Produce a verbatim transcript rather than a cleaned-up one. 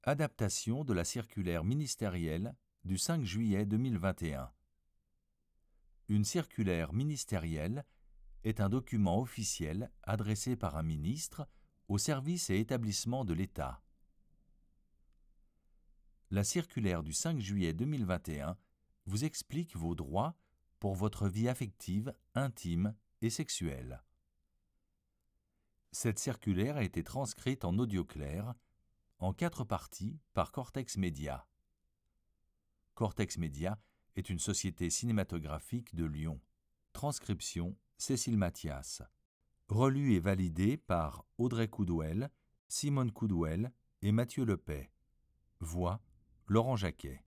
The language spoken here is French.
Adaptation de la circulaire ministérielle du cinq juillet deux mille vingt et un. Une circulaire ministérielle est un document officiel adressé par un ministre aux services et établissements de l'État. La circulaire du cinq juillet deux mille vingt et un vous explique vos droits pour votre vie affective, intime et sexuelle. Cette circulaire a été transcrite en audio clair, en quatre parties par Cortex Média. Cortex Média est une société cinématographique de Lyon. Transcription Cécile Mathias. Relu et validé par Audrey Coudouel, Simone Coudouel et Mathieu Lepay. Voix Laurent Jacquet.